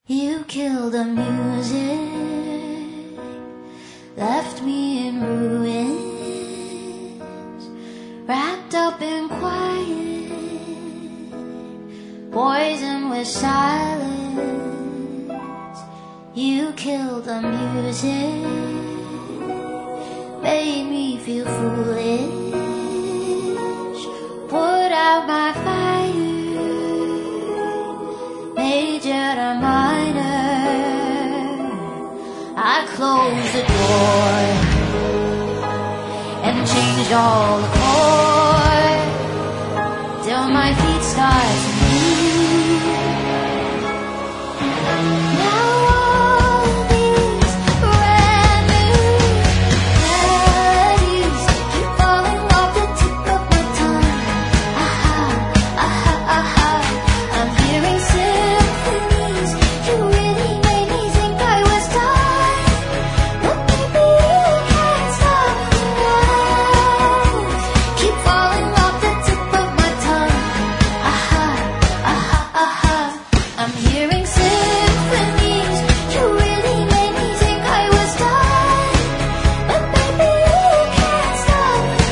You killed the music, left me in ruins, wrapped up in quiet, poisoned with silence. You killed the music, made me feel foolish, put out my fire, major to minor. I closed the door and changed all the chords till my feet start to move. Now all these brand new melodies keep falling off the tip of my tongue. Aha, aha, aha. I'm hearing symphonies. You really made me think I was done, but maybe you can't stop the notes. Keep falling off the tip of my tongue. Aha, aha, aha. I'm hearing symphonies. You really made me think I was done, but maybe you can't stop the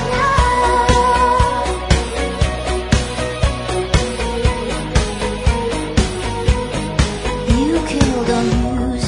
notes. You killed the music.